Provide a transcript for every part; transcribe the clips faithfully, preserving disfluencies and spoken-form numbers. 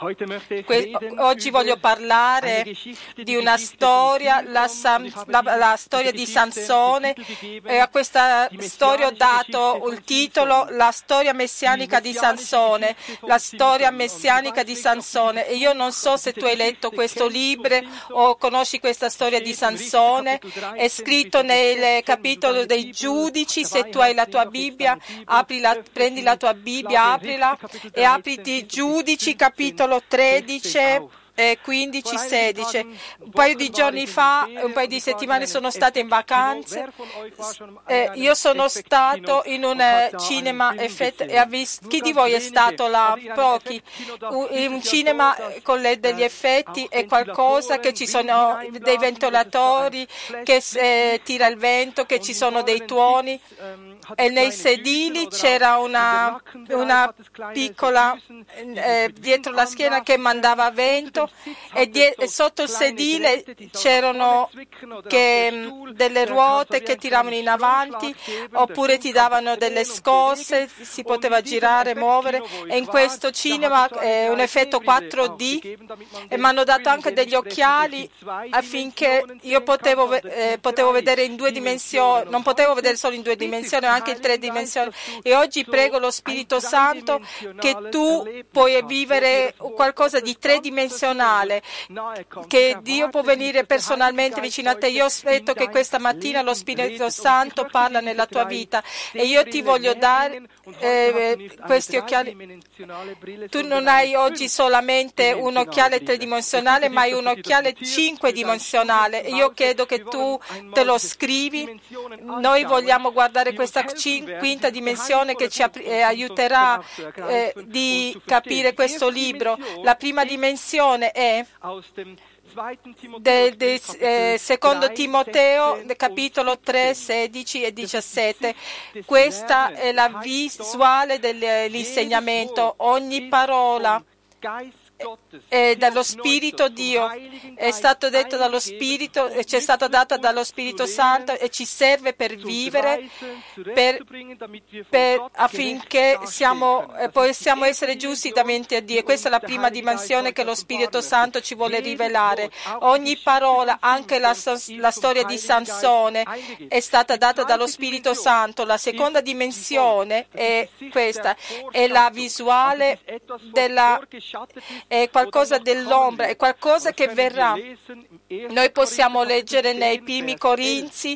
Oggi voglio parlare di una storia, la, Sam, la, la storia di Sansone, e a questa storia ho dato il titolo La storia messianica di Sansone, la storia messianica di Sansone. E io non so se tu hai letto questo libro o conosci questa storia di Sansone, è scritto nel capitolo dei Giudici. Se tu hai la tua Bibbia, aprila, prendi la tua Bibbia, aprila e apriti Giudici capitolo tredici e quindici sedici. Un paio di giorni fa, un paio di settimane sono state in vacanze. Eh, io sono stato in un cinema effett- e ha visto, chi di voi è stato là? Pochi. Un, un cinema con le, degli effetti è qualcosa che ci sono dei ventilatori che eh, tira il vento, che ci sono dei tuoni, e nei sedili c'era una, una piccola eh, dietro la schiena che mandava vento. E, die- e sotto il sedile c'erano che, delle ruote che tiravano in avanti, oppure ti davano delle scosse, si poteva girare, muovere. E in questo cinema è un effetto quattro D, e mi hanno dato anche degli occhiali affinché io potevo, eh, potevo vedere in due dimensioni, non potevo vedere solo in due dimensioni, ma anche in tre dimensioni. E oggi prego lo Spirito Santo che tu puoi vivere qualcosa di tre dimensionale, che Dio può venire personalmente vicino a te. Io aspetto che questa mattina lo Spirito Santo parla nella tua vita, e io ti voglio dare eh, questi occhiali. Tu non hai oggi solamente un occhiale tridimensionale, ma hai un occhiale cinquedimensionale. Io chiedo che tu te lo scrivi. Noi vogliamo guardare questa cin- quinta dimensione che ci ap- eh, aiuterà eh, di capire questo libro. La prima dimensione è del de, eh, secondo Timoteo, capitolo tre, sedici e diciassette. Questa è la visuale dell'insegnamento. Ogni parola è dallo Spirito Dio, è stato detto dallo Spirito, ci è stata data dallo Spirito Santo, e ci serve per vivere, per, per, affinché siamo, eh, possiamo essere giusti davanti a Dio. E questa è la prima dimensione che lo Spirito Santo ci vuole rivelare. Ogni parola, anche la, la storia di Sansone, è stata data dallo Spirito Santo. La seconda dimensione è questa, è la visuale della è qualcosa dell'ombra, è qualcosa che verrà. Noi possiamo leggere nei primi Corinzi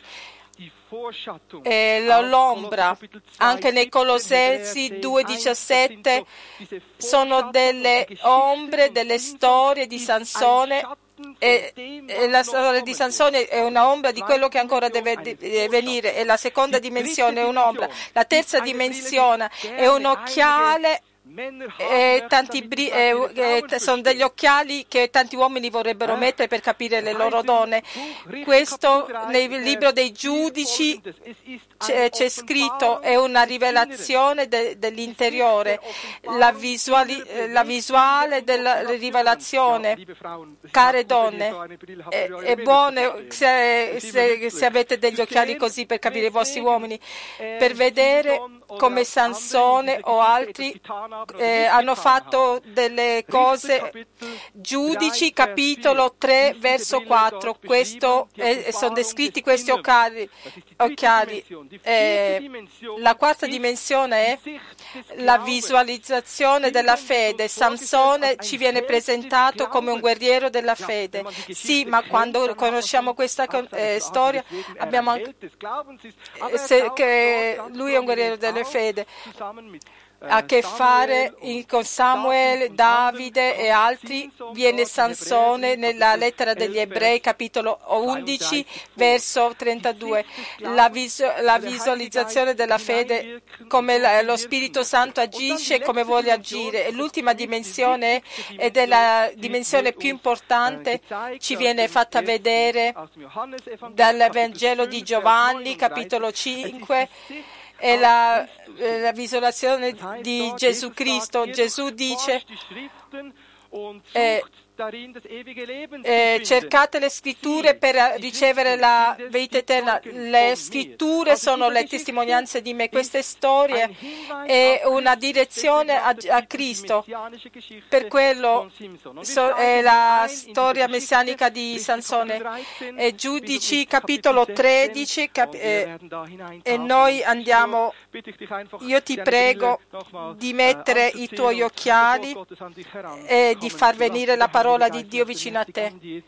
eh, l'ombra, anche nei Colossensi due diciassette, sono delle ombre, delle storie di Sansone. E, e la storia di Sansone è una ombra di quello che ancora deve venire, e la seconda dimensione è un'ombra. La terza dimensione è un occhiale. E tanti bri- eh, eh, sono degli occhiali che tanti uomini vorrebbero mettere per capire le loro donne. Questo nel libro dei Giudici c'è, c'è scritto, è una rivelazione de- dell'interiore, la, visuali- la visuale della rivelazione. Care donne, è, è buono se, se, se avete degli occhiali così per capire i vostri uomini, per vedere come Sansone o altri Eh, hanno fatto delle cose. Giudici capitolo tre verso quattro, questo eh, sono descritti questi occhiali, occhiali. Eh, la quarta dimensione è la visualizzazione della fede. Sansone ci viene presentato come un guerriero della fede. Sì, ma quando conosciamo questa eh, storia abbiamo anche se, che lui è un guerriero della fede. Ha a che fare con Samuel, Davide e altri. Viene Sansone nella lettera degli Ebrei, capitolo undici, verso trentadue. La, visu- la visualizzazione della fede, come lo Spirito Santo agisce e come vuole agire. E l'ultima dimensione, ed è la dimensione più importante, ci viene fatta vedere dal Vangelo di Giovanni, capitolo cinque. È la, la visualizzazione di Gesù Cristo. Gesù dice, eh, Eh, cercate le scritture per ricevere la vita eterna. Le scritture sono le testimonianze di me. Queste storie è una direzione a, a Cristo. Per quello so, è la storia messianica di Sansone. E Giudici capitolo tredici cap- eh, e noi andiamo. Io ti prego di mettere i tuoi occhiali e di far venire la parola di Dio vicino a te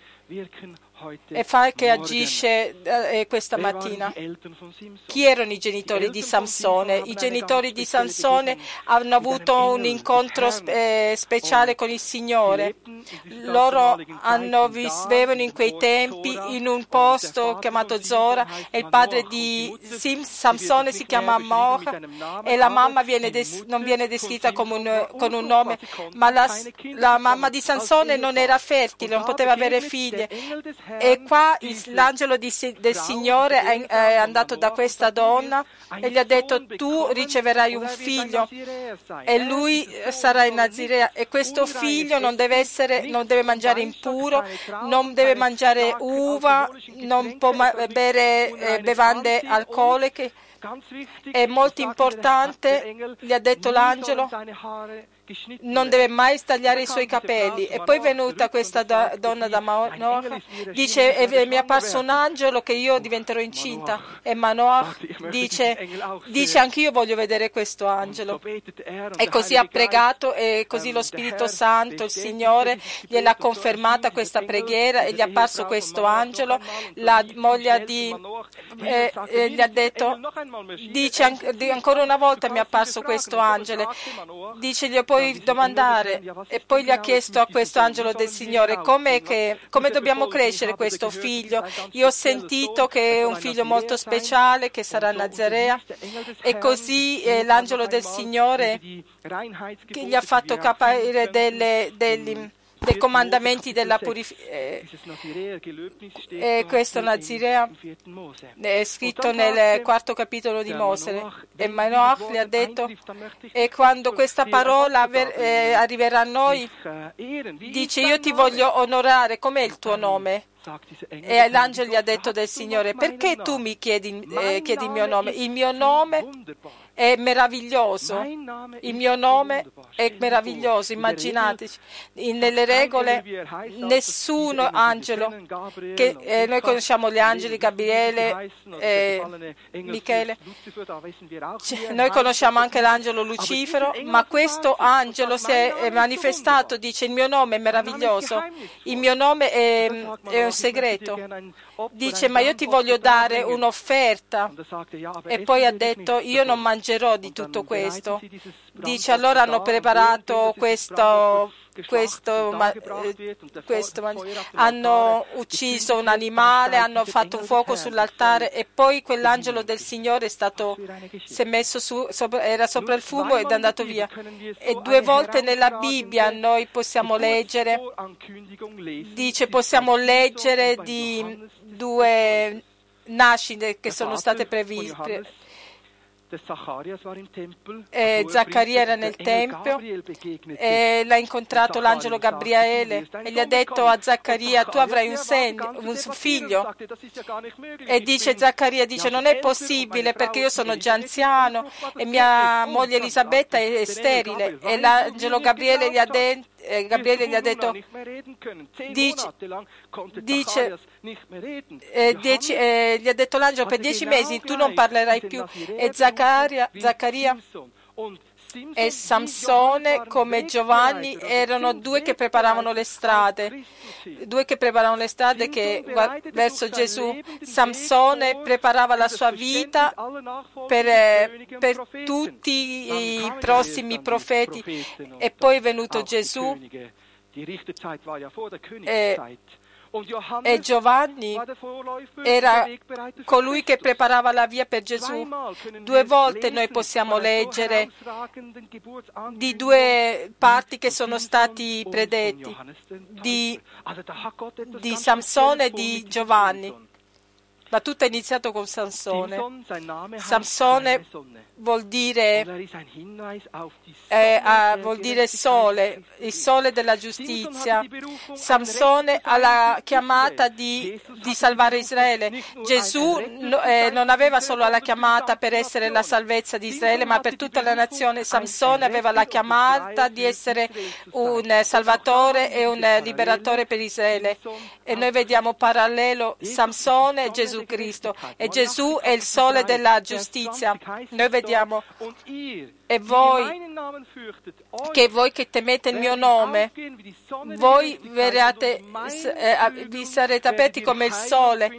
e fai che agisce eh, questa mattina. Chi erano i genitori di Samsone? I genitori di Samsone hanno avuto un incontro eh, speciale con il Signore. Loro hanno, vivevano in quei tempi in un posto chiamato Zora e il padre di Sim, Samsone si chiama Moch e la mamma viene des, non viene descritta come un, con un nome, ma la, la mamma di Samsone non era fertile, non poteva avere figlie. E qua il, l'angelo di, del Signore è, è andato da questa donna e gli ha detto: tu riceverai un figlio e lui sarà in Nazirea, e questo figlio non deve, essere, non deve mangiare impuro, non deve mangiare uva, non può bere eh, bevande alcoliche. È molto importante, gli ha detto l'angelo, non deve mai tagliare i suoi capelli. E poi è venuta questa do- donna da Manoah, dice: e mi è apparso un angelo che io diventerò incinta. E Manoah dice, dice anch'io voglio vedere questo angelo. E così ha pregato, e così lo Spirito Santo, il Signore, gliel'ha confermata questa preghiera e gli è apparso questo angelo. La moglie di eh, eh, gli ha detto, dice ancora una volta mi è apparso questo angelo. Dice, gli puoi domandare, e poi gli ha chiesto a questo angelo del Signore come, che, come dobbiamo crescere questo figlio. Io ho sentito che è un figlio molto speciale, che sarà Nazarea, e così eh, l'angelo del Signore che gli ha fatto capire delle, degli, dei comandamenti della purificazione. E questo Nazirea è scritto nel quarto capitolo di Mosè. E Manoach gli ha detto, e quando questa parola ver- eh, arriverà a noi, dice, io ti voglio onorare, com'è il tuo nome? E l'angelo gli ha detto del Signore, perché tu mi chiedi, eh, chiedi il mio nome? Il mio nome è meraviglioso, il mio nome è meraviglioso, immaginateci. Nelle regole nessuno angelo, che eh, noi conosciamo gli angeli, Gabriele, eh, Michele, C- noi conosciamo anche l'angelo Lucifero, ma questo angelo si è manifestato, dice il mio nome è meraviglioso, il mio nome è, è un segreto. Dice, ma io ti voglio dare un'offerta. E poi ha detto, io non mangerò di tutto questo. Dice, allora hanno preparato questo, questo, ma, eh, questo hanno ucciso un animale, hanno fatto un fuoco sull'altare, e poi quell'angelo del Signore è stato, si è messo su, sopra, era sopra il fumo ed è andato via. E due volte nella Bibbia noi possiamo leggere, dice, possiamo leggere di due nascite che sono state previste. Eh, Zaccaria era nel Tempio e l'ha incontrato l'angelo Gabriele e gli ha detto a Zaccaria, tu avrai un, segno, un figlio. E dice Zaccaria, dice, non è possibile perché io sono già anziano e mia moglie Elisabetta è sterile. E l'angelo Gabriele gli ha, de- eh, Gabriele gli ha detto, dice, dice eh, dieci, eh, gli ha detto l'angelo, per dieci mesi tu non parlerai più. E Zaccaria, Zaccaria e Samsone, come Giovanni, erano due che preparavano le strade, due che preparavano le strade che, verso Gesù. Samsone preparava la sua vita per, per tutti i prossimi profeti, e poi è venuto Gesù. E, E Giovanni era colui che preparava la via per Gesù. Due volte noi possiamo leggere di due parti che sono stati predetti, di, di Samsone e di Giovanni. Ma tutto è iniziato con Sansone. Sansone vuol dire, eh, uh, vuol dire sole, il sole della giustizia. Sansone ha la chiamata di, di salvare Israele. Gesù no, eh, non aveva solo la chiamata per essere la salvezza di Israele, ma per tutta la nazione. Sansone aveva la chiamata di essere un salvatore e un liberatore per Israele. E noi vediamo parallelo Sansone e Gesù Cristo, e Gesù è il sole della giustizia. Noi vediamo, e voi che voi che temete il mio nome, voi verrete, eh, vi sarete aperti come il sole,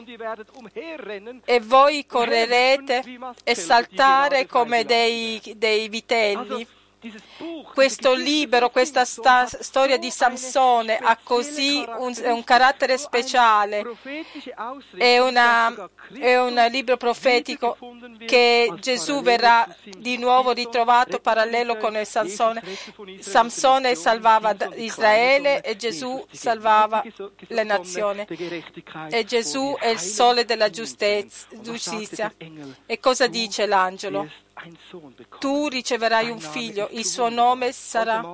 e voi correrete e saltare come dei, dei vitelli. Questo libro, questa sta, storia di Samsone ha così un, un carattere speciale. È, una, è un libro profetico che Gesù verrà di nuovo ritrovato parallelo con il Sansone. Samsone salvava Israele e Gesù salvava le nazioni. E Gesù è il sole della giustizia. E cosa dice l'angelo? Tu riceverai un figlio, il suo nome sarà...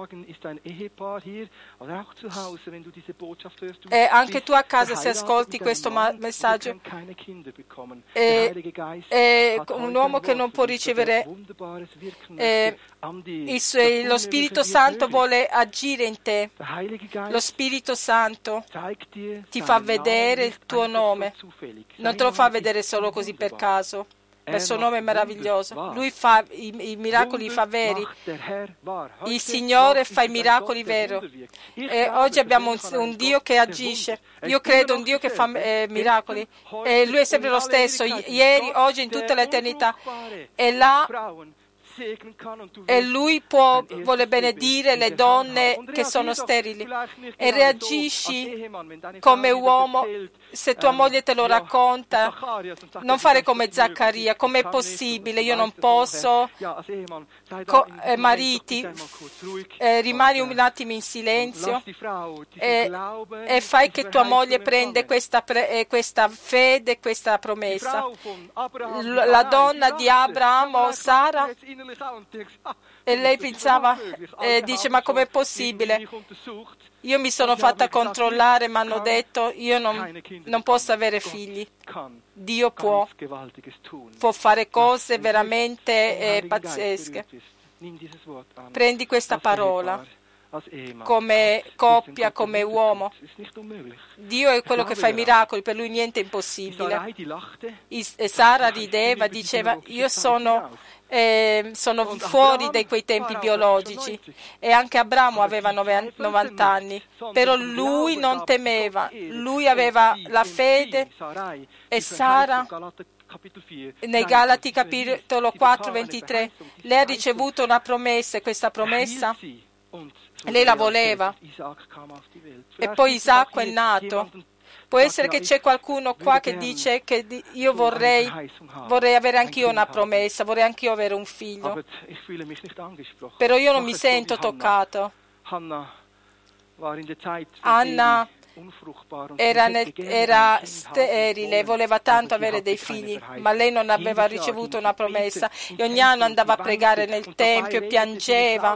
E anche tu a casa, se ascolti questo messaggio, è, è un uomo che non può ricevere... Eh, il, lo Spirito Santo vuole agire in te. Lo Spirito Santo ti fa vedere il tuo nome. Non te lo fa vedere solo così per caso. Il suo nome è meraviglioso. Lui fa i, i miracoli, fa veri. Il Signore fa i miracoli veri. E oggi abbiamo un, un Dio che agisce. Io credo in un Dio che fa eh, miracoli. E Lui è sempre lo stesso, ieri, oggi, in tutta l'eternità. E là... E lui può, vuole benedire le donne che sono sterili, e reagisci come uomo. Se tua moglie te lo racconta, non fare come Zaccaria. Com'è possibile? Io non posso. Co- eh, mariti, eh, rimani un attimo in silenzio e, e fai che tua moglie prenda questa, pre- eh, questa fede, questa promessa. L- la donna di Abramo, Sara, e lei pensava, eh, dice, ma com'è possibile? Io mi sono fatta controllare, mi hanno detto, io non, non posso avere figli. Dio può, può fare cose veramente eh, pazzesche. Prendi questa parola come coppia, come uomo. Dio è quello che fa i miracoli, per lui niente è impossibile. E Sara rideva, diceva, io sono... Eh, sono fuori da quei tempi biologici, e anche Abramo aveva novanta anni, però lui non temeva, lui aveva la fede, e Sara nei Galati capitolo quattro ventitré, lei ha ricevuto una promessa, e questa promessa lei la voleva, e poi Isacco è nato. Può essere che c'è qualcuno qua che dice che io vorrei, vorrei avere anch'io una promessa, vorrei anch'io avere un figlio, però io non mi sento toccato. Anna era, ne, era sterile, voleva tanto avere dei figli, ma lei non aveva ricevuto una promessa, e ogni anno andava a pregare nel tempio e piangeva,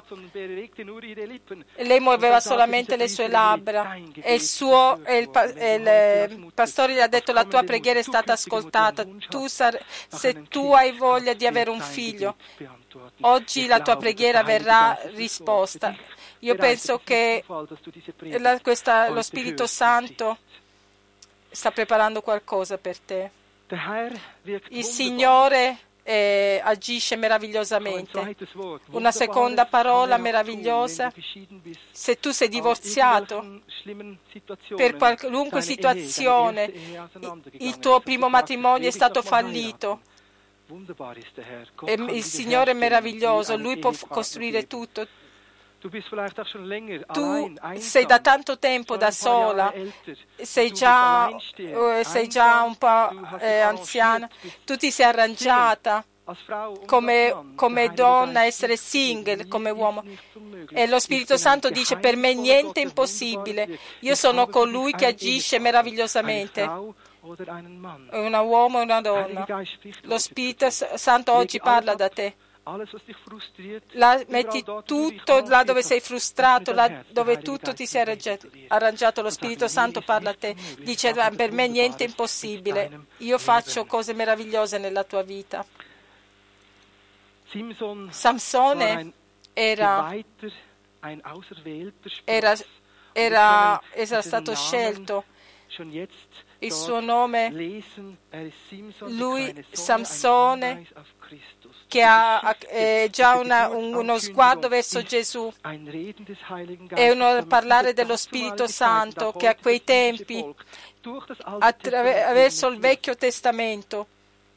e lei muoveva solamente le sue labbra, e il suo e il, e il pastore gli ha detto: la tua preghiera è stata ascoltata, tu sar, se tu hai voglia di avere un figlio, oggi la tua preghiera verrà risposta. Io penso che la, questa, lo Spirito Santo sta preparando qualcosa per te. Il Signore eh, agisce meravigliosamente. Una seconda parola meravigliosa: se tu sei divorziato, per qualunque situazione, il tuo primo matrimonio è stato fallito, e il Signore è meraviglioso, Lui può costruire tutto. Tu sei da tanto tempo da sola, sei già, sei già un po' eh, anziana, tu ti sei arrangiata come, come donna, essere single, come uomo. E lo Spirito Santo dice: per me niente è impossibile, io sono colui che agisce meravigliosamente. un uomo e una donna. Lo Spirito Santo oggi parla da te. La, metti tutto là dove sei frustrato, là dove tutto ti sei arrangiato. arrangiato. Lo Spirito Santo parla a te. Dice: per me niente è impossibile. Io faccio cose meravigliose nella tua vita. Samsone era, era, era, era stato scelto. Il suo nome, lui, Samsone, che ha eh, già una, un, uno sguardo verso Gesù, è uno parlare dello Spirito Santo che a quei tempi, attraverso il Vecchio Testamento,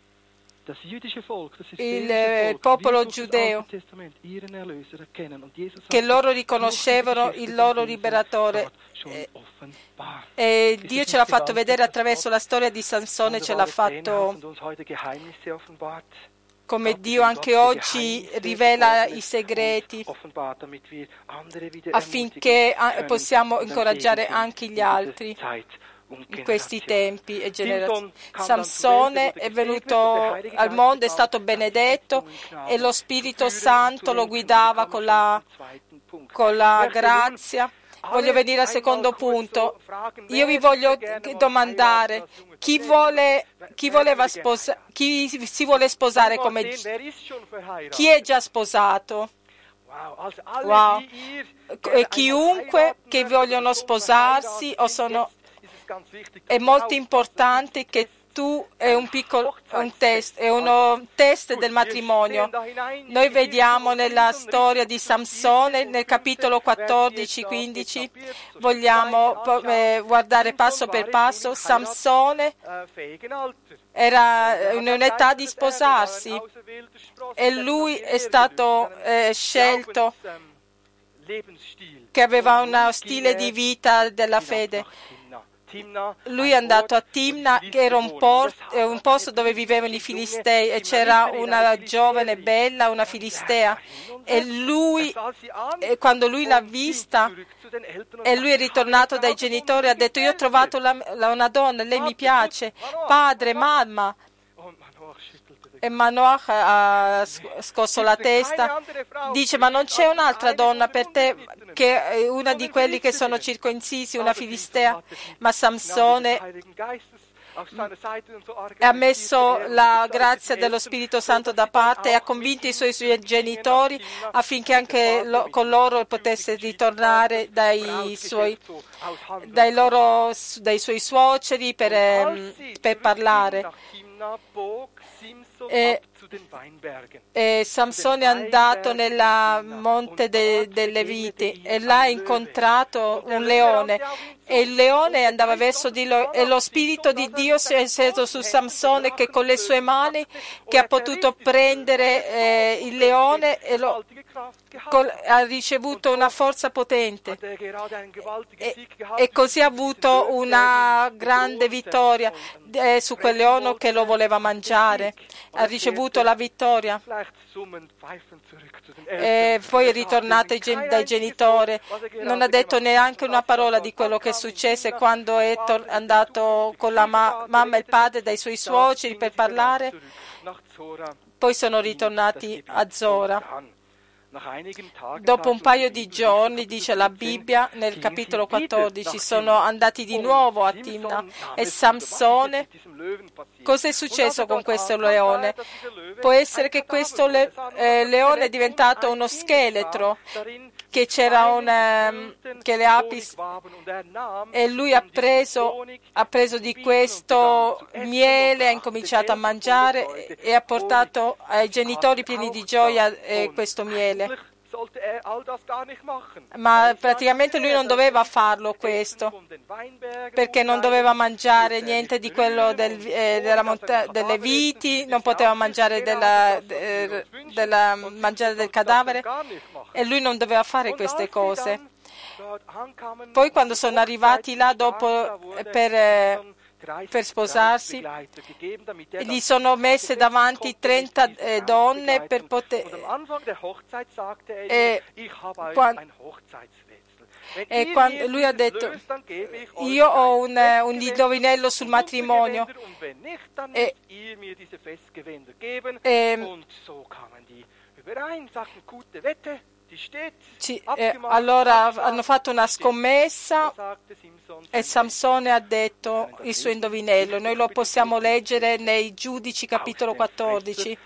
il popolo giudeo, che loro riconoscevano il loro liberatore. E Dio ce l'ha fatto vedere attraverso la storia di Sansone, ce l'ha fatto come Dio anche oggi rivela i segreti affinché possiamo incoraggiare anche gli altri in questi tempi e generazioni. Samsone è venuto al mondo, è stato benedetto e lo Spirito Santo lo guidava con la, con la grazia. Voglio venire al secondo punto. Io vi voglio domandare: chi, vuole, chi, voleva sposa, chi si vuole sposare come chi è già sposato? Wow. E chiunque che vogliono sposarsi o sono, è molto importante che tu è un piccolo un test, è uno test del matrimonio. Noi vediamo nella storia di Samsone, nel capitolo quattordici quindici, vogliamo eh, guardare passo per passo. Samsone era in un'età di sposarsi e lui è stato eh, scelto che aveva uno stile di vita della fede. Lui è andato a Timna, che era un, port, un posto dove vivevano i Filistei, e c'era una giovane bella, una Filistea, e lui, e quando lui l'ha vista, e lui è ritornato dai genitori, ha detto: io ho trovato la, la, una donna, lei mi piace, padre, mamma. E Manoach ha scosso la testa, dice: ma non c'è un'altra donna per te, che è una di quelli che sono circoncisi, una Filistea? Ma Samsone ha messo la grazia dello Spirito Santo da parte e ha convinto i suoi, suoi genitori affinché anche lo, con loro potesse ritornare dai suoi, dai loro, dai suoi suoceri per, eh, per parlare. E, e Samsone è andato nel monte de, delle viti e là ha incontrato un leone, e il leone andava verso di lui e lo Spirito di Dio si è sceso su Samsone, che con le sue mani che ha potuto prendere eh, il leone e lo, col, ha ricevuto una forza potente e, e così ha avuto una grande vittoria eh, su quel leone che lo voleva mangiare. Ha ricevuto la vittoria e poi è ritornato dai genitori, non ha detto neanche una parola di quello che successe quando è andato con la ma- mamma e il padre dai suoi suoceri per parlare. Poi sono ritornati a Zora. Dopo un paio di giorni, dice la Bibbia, nel capitolo quattordici, sono andati di nuovo a Timna. E Samsone, cosa è successo con questo leone? Può essere che questo le, eh, leone è diventato uno scheletro, che c'era una, che le api, e lui ha preso, ha preso di questo miele, ha incominciato a mangiare e ha portato ai genitori pieni di gioia eh, questo miele. Ma praticamente lui non doveva farlo questo, perché non doveva mangiare niente di quello del, eh, della monta- delle viti, non poteva mangiare, della, de, della, mangiare del cadavere, e lui non doveva fare queste cose. Poi quando sono arrivati là dopo per... Eh, per sposarsi, gli sono messe davanti trenta eh, donne per poter e, quando, E quando lui ha detto, io ho un, un indovinello sul matrimonio. E, e, Ci, eh, allora hanno fatto una scommessa e Samsone ha detto il suo indovinello. Noi lo possiamo leggere nei Giudici capitolo quattordici.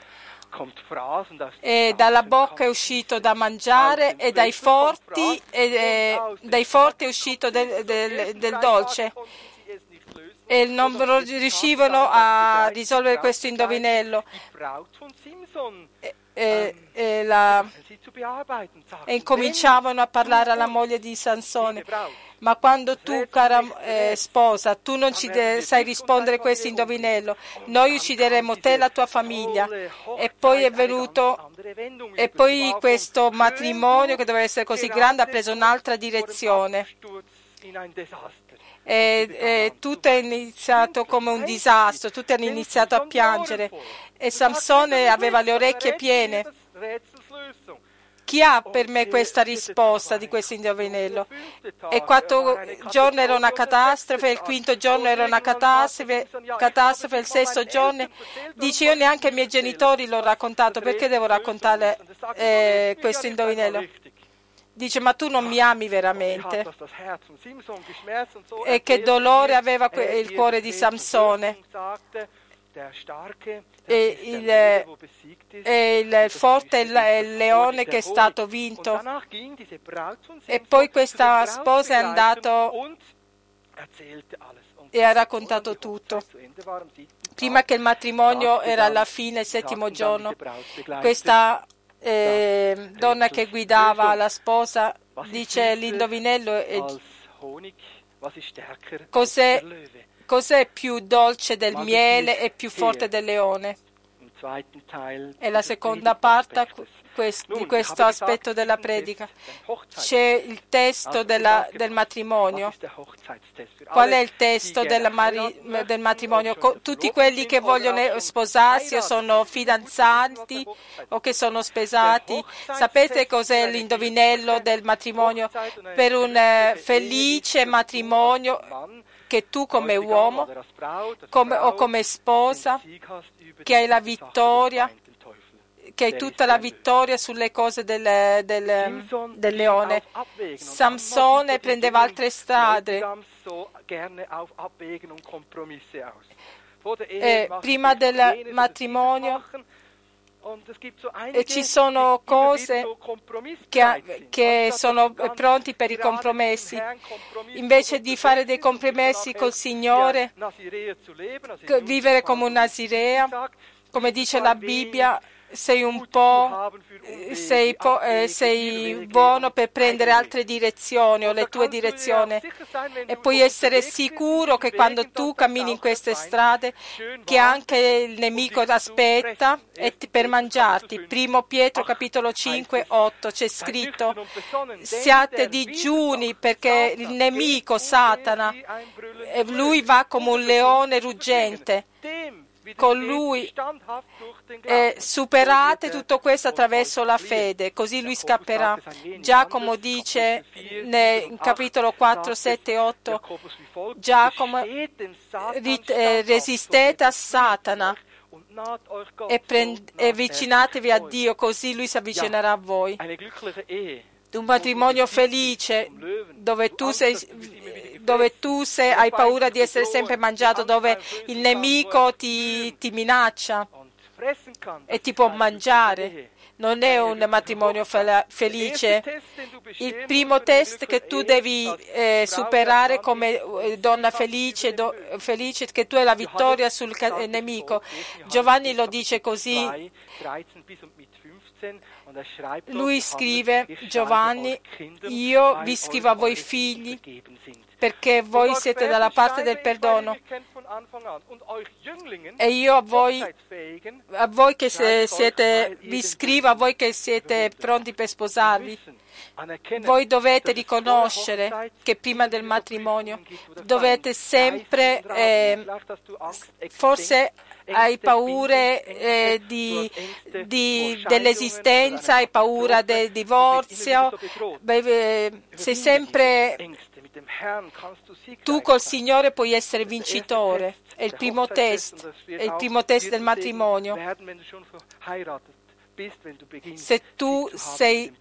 E dalla bocca è uscito da mangiare e dai forti, e, e, dai forti è uscito del, del, del dolce. E non riuscivano a risolvere questo indovinello. E, e, e, la, e incominciavano a parlare alla moglie di Sansone. Ma quando tu, cara eh, sposa, tu non ci de- sai rispondere a questo indovinello, noi uccideremo te e la tua famiglia. E poi è venuto, e poi questo matrimonio che doveva essere così grande ha preso un'altra direzione. E, e tutto è iniziato come un disastro, tutti hanno iniziato a piangere e Samsone aveva le orecchie piene. Chi ha per me questa risposta di questo indovinello? E quattro giorni era una catastrofe, il quinto giorno era una catastrofe, catastrofe, il sesto giorno dice io neanche ai miei genitori l'ho raccontato, perché devo raccontare eh, questo indovinello? Dice, ma tu non mi ami veramente. E che dolore aveva il cuore di Samsone. E il, e il forte è il leone che è stato vinto. E poi questa sposa è andata e ha raccontato tutto. Prima che il matrimonio era alla fine, il settimo giorno, questa Eh, donna che guidava la sposa dice l'indovinello è, cos'è, cos'è più dolce del miele e più forte del leone? E la seconda parte di questo aspetto della predica c'è il testo della, del matrimonio. Qual è il testo della mari, del matrimonio? Tutti quelli che vogliono sposarsi o sono fidanzati o che sono sposati, sapete cos'è l'indovinello del matrimonio? Per un felice matrimonio che tu come uomo come, o come sposa, che hai la vittoria, che hai tutta la vittoria sulle cose del, del, del leone. Samsone prendeva altre strade. E prima del matrimonio e ci sono cose che, che sono pronti per i compromessi. Invece di fare dei compromessi col Signore, vivere come un Nasirea, come dice la Bibbia, sei un po', sei, po- eh, sei buono per prendere altre direzioni o le tue direzioni e puoi essere sicuro che quando tu cammini in queste strade che anche il nemico ti aspetta e ti, per mangiarti. Primo Pietro capitolo cinque, otto c'è scritto siate digiuni perché il nemico Satana lui va come un leone ruggente. Con lui eh, superate tutto questo attraverso la fede, così lui scapperà. Giacomo dice nel capitolo quattro, sette, otto, Giacomo eh, resistete a Satana e, prend- e avvicinatevi a Dio, così lui si avvicinerà a voi. Un matrimonio felice dove tu sei, dove tu sei, hai paura di essere sempre mangiato, dove il nemico ti, ti minaccia e ti può mangiare. Non è un matrimonio fel- felice. Il primo test che tu devi eh, superare come eh, donna felice, do, felice, che tu hai la vittoria sul ca- nemico. Giovanni lo dice così. Lui scrive, Giovanni, io vi scrivo a voi figli perché voi siete dalla parte del perdono. E io a voi, a voi che siete, vi scrivo, a voi che siete pronti per sposarvi, voi dovete riconoscere che prima del matrimonio dovete sempre, eh, forse hai paure eh, di, di, dell'esistenza, hai paura del divorzio, beh, sei sempre, tu col Signore puoi essere vincitore. È il primo test, è il primo test del matrimonio. Se tu sei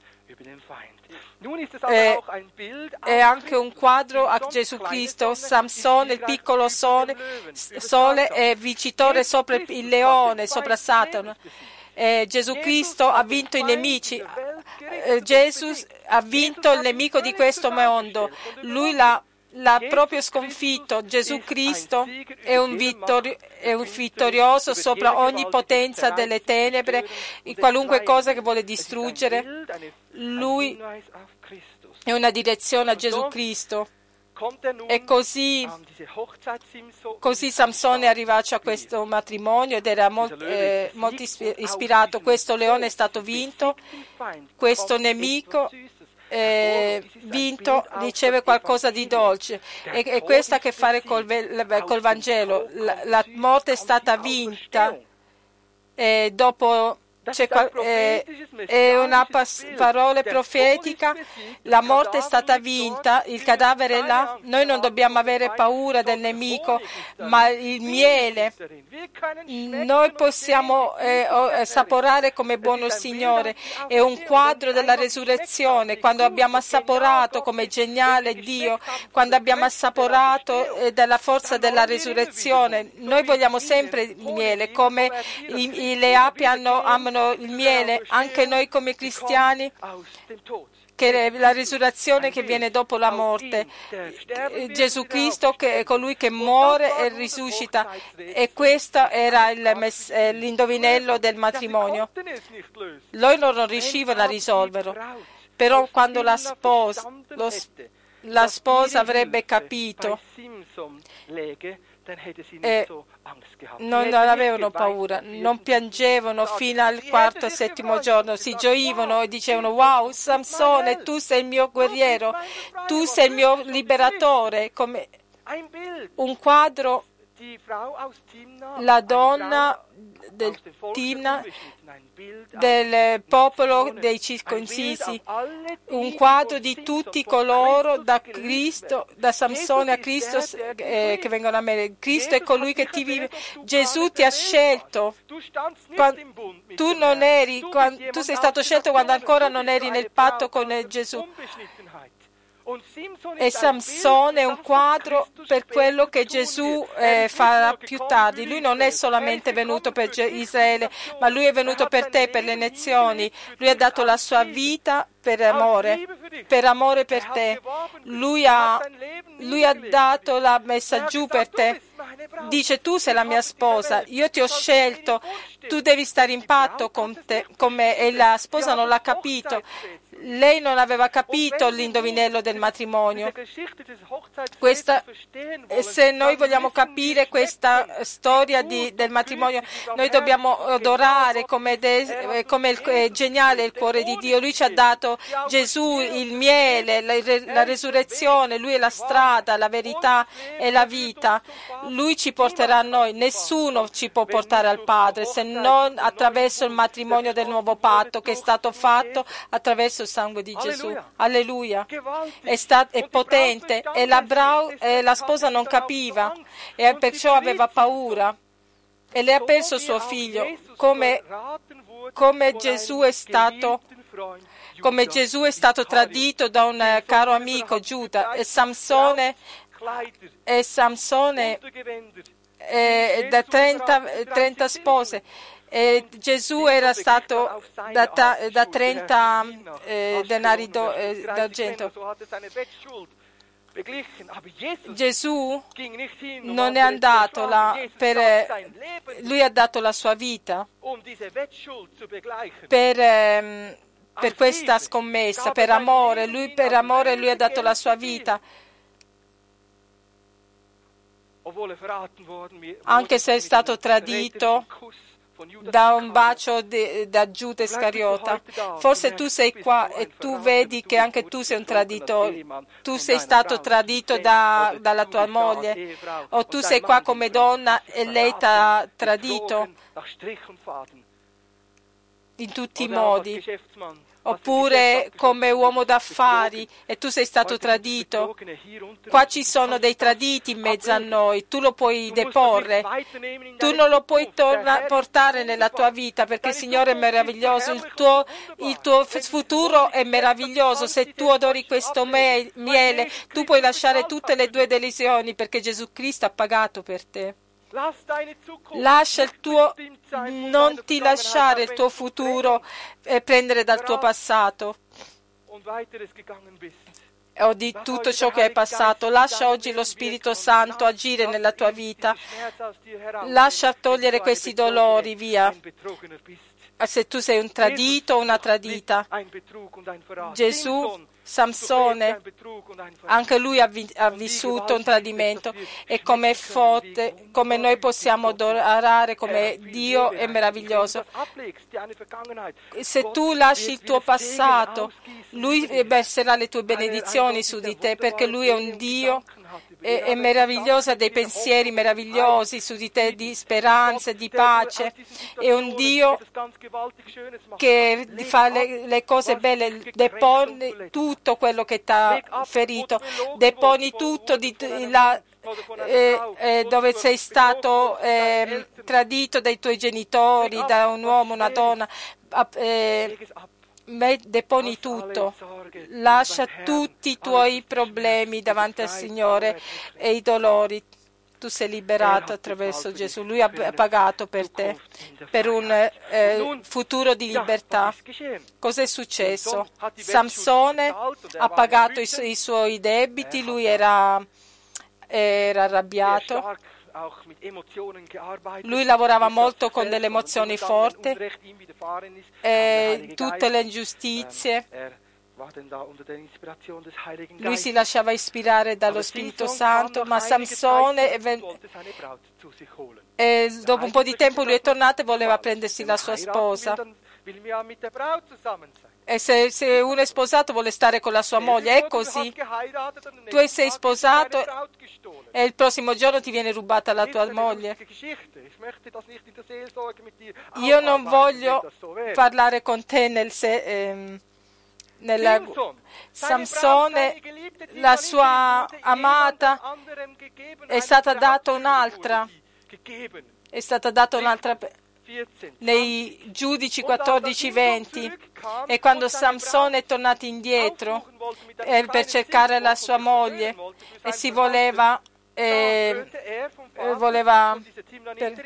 Eh, è anche un quadro a Gesù Cristo. Samsone, il piccolo sole, sole è vincitore sopra il leone, sopra Satana. Eh, Gesù Cristo ha vinto i nemici. Eh, Gesù ha vinto il nemico di questo mondo. Lui l'ha l'ha proprio sconfitto. Gesù Cristo è un, vittori- è un vittorioso sopra ogni potenza delle tenebre, in qualunque cosa che vuole distruggere. Lui è una direzione a Gesù Cristo. E così, così Samsone è arrivato a questo matrimonio ed era molt, eh, molto ispirato. Questo leone è stato vinto, questo nemico Eh, vinto riceve qualcosa di dolce, e, e questo ha a che fare col, col Vangelo. La, la morte è stata vinta e dopo c'è, eh, è una pas- parola profetica. La morte è stata vinta, il cadavere è là. Noi non dobbiamo avere paura del nemico, ma il miele noi possiamo eh, assaporare come buono il Signore. È un quadro della resurrezione, quando abbiamo assaporato come geniale Dio, quando abbiamo assaporato eh, della forza della resurrezione. Noi vogliamo sempre il miele, come i, i, le api hanno, amano il miele, anche noi come cristiani, che è la risurrezione che viene dopo la morte. Gesù Cristo che è colui che muore e risuscita, e questo era il, l'indovinello del matrimonio. Loro non riuscivano a risolverlo, però quando la sposa, lo, la sposa avrebbe capito, e non avevano paura, non piangevano fino al quarto o settimo giorno, si gioivano e dicevano: wow, Samsone, tu sei il mio guerriero, tu sei il mio liberatore. Come un quadro, la donna del Timna, del popolo dei circoncisi, un quadro di tutti coloro da Cristo, da Samsone a Cristo eh, che vengono a me. Cristo è colui che ti vive. Gesù ti ha scelto. Quando, tu non eri, quando, tu sei stato scelto quando ancora non eri nel patto con Gesù. E Samsone è un quadro per quello che Gesù eh, farà più tardi. Lui non è solamente venuto per Israele, ma lui è venuto per te, per le nazioni. Lui ha dato la sua vita per amore, per amore per te. Lui ha, lui ha dato la messa giù per te. Dice: tu sei la mia sposa, io ti ho scelto, tu devi stare in patto con, te, con me. E la sposa non l'ha capito. Lei non aveva capito l'indovinello del matrimonio. Questa, se noi vogliamo capire questa storia di, del matrimonio, noi dobbiamo adorare come, de, come il, è geniale il cuore di Dio. Lui ci ha dato Gesù, il miele, la, la resurrezione, Lui è la strada, la verità e la vita. Lui ci porterà a noi. Nessuno ci può portare al Padre se non attraverso il matrimonio del nuovo patto che è stato fatto attraverso il sangue di Gesù. Alleluia. È, stat- è potente, e la, brau- e la sposa non capiva e perciò aveva paura, e le ha perso suo figlio, come, come Gesù è stato come Gesù è stato tradito da un caro amico, Giuda. E Samsone e Samsone eh, da trenta, trenta spose. E Gesù era stato da, da trenta eh, denari do, eh, d'argento. Gesù non è andato là per, lui ha dato la sua vita per, eh, per questa scommessa, per amore. Lui per amore lui ha dato la sua vita. anche se è stato tradito da un bacio di, da Giuda Iscariota. Forse tu sei qua e tu vedi che anche tu sei un traditore, tu sei stato tradito da, dalla tua moglie, o tu sei qua come donna e lei ti ha tradito in tutti i modi, oppure come uomo d'affari e tu sei stato tradito. Qua ci sono dei traditi in mezzo a noi, tu lo puoi deporre, tu non lo puoi torna- portare nella tua vita, perché il Signore è meraviglioso, il tuo, il tuo futuro è meraviglioso. Se tu odori questo me- miele, tu puoi lasciare tutte le tue delusioni, perché Gesù Cristo ha pagato per te. Lascia il tuo, non ti lasciare il tuo futuro e prendere dal tuo passato o di tutto ciò che è passato. Lascia oggi lo Spirito Santo agire nella tua vita. Lascia togliere questi dolori via. Se tu sei un tradito o una tradita, Gesù, Samsone, anche lui ha, vi- ha vissuto un tradimento, e come forte, come noi possiamo adorare, come Dio è meraviglioso. Se tu lasci il tuo passato, lui verserà le tue benedizioni su di te, perché lui è un Dio è, è meraviglioso, ha dei pensieri meravigliosi su di te, di speranza, di pace. È un Dio che fa le, le cose belle, deponi tutto quello che ti ha ferito, deponi tutto di, di la, eh, eh, dove sei stato eh, tradito dai tuoi genitori, da un uomo, una donna, eh, deponi tutto, lascia tutti i tuoi problemi davanti al Signore e i dolori. Tu sei liberato attraverso Gesù, Lui ha pagato per te, per un eh, futuro di libertà. Cos'è successo? Samsone ha pagato i, su- i suoi debiti, lui era, era arrabbiato, lui lavorava molto con delle emozioni forti, e tutte le ingiustizie. Lui si lasciava ispirare dallo Spirito Santo, ma Samsone, e dopo un po' di tempo lui è tornato e voleva prendersi la sua sposa. E se, se uno è sposato vuole stare con la sua moglie, è così. Tu sei sposato e il prossimo giorno ti viene rubata la tua moglie. Io non voglio parlare con te nel se, ehm, nella, Samsone, la sua amata è stata data un'altra, è stata data un'altra nei Giudici quattordici venti, e quando Samsone è tornato indietro eh, per cercare la sua moglie e si voleva eh, voleva per,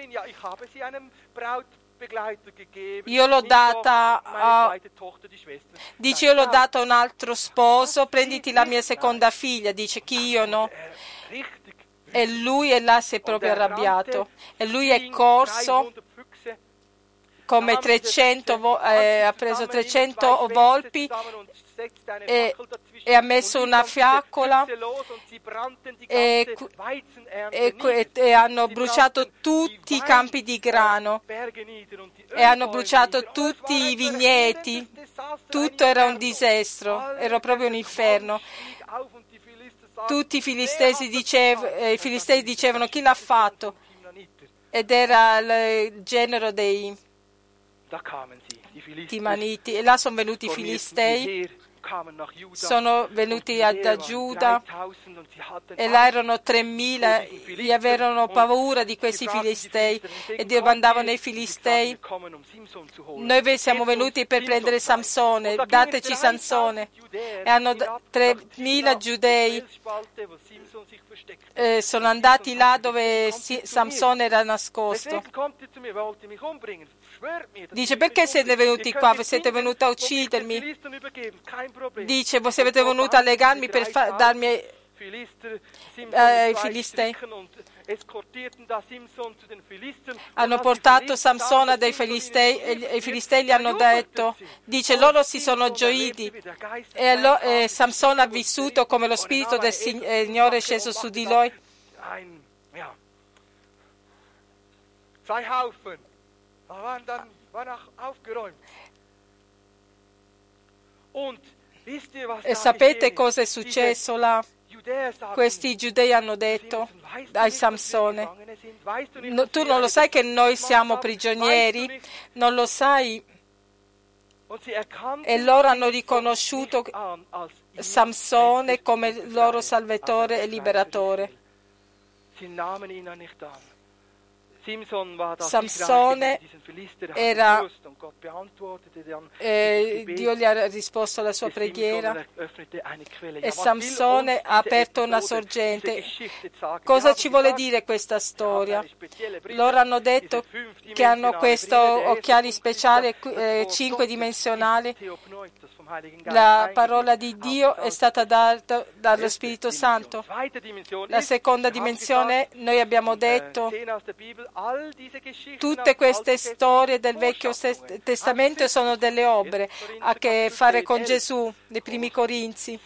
io l'ho data a, dice io l'ho data a un altro sposo, prenditi la mia seconda figlia, dice chi io no. E lui è là, si è proprio arrabbiato, e lui è corso come trecento, vo- eh, ha preso trecento volpi e, e ha messo una fiaccola e, e, e, e hanno bruciato tutti i campi di grano e hanno bruciato tutti i vigneti. Tutto era un disastro, era proprio un inferno. Tutti i filistei, dicev- eh, i filistei dicevano chi l'ha fatto, ed era il genero dei Timaniti, e là sono venuti i Filistei, sono venuti da Giuda, e là erano tremila, gli avevano paura di questi Filistei e domandavano ai Filistei: noi siamo venuti per prendere Samsone, dateci Samsone. E hanno tremila giudei eh, sono andati là dove Samsone era nascosto. Dice: perché siete venuti qua? Siete venuti a uccidermi? Dice: voi siete venuti a legarmi per fa- darmi ai eh, Filistei. Hanno portato Samsone dai Filistei e i Filistei gli hanno detto, dice, loro si sono gioiti, e, allo- e Samsone ha vissuto come lo Spirito del Signore è sceso su di lui. E sapete cosa è successo là? Questi giudei hanno detto a Samsone: no, tu non lo sai che noi siamo prigionieri? Non lo sai? E loro hanno riconosciuto Samsone come il loro salvatore e liberatore. Samsone era, eh, Dio gli ha risposto alla sua preghiera e Samsone ha aperto una sorgente. Cosa ci vuole dire questa storia? Loro hanno detto che hanno questo occhiali speciali eh, cinque dimensionali. La parola di Dio è stata data dallo Spirito Santo. La seconda dimensione, noi abbiamo detto, tutte queste storie del Vecchio Testamento sono delle opere, ha a che fare con Gesù, nei primi Corinzi.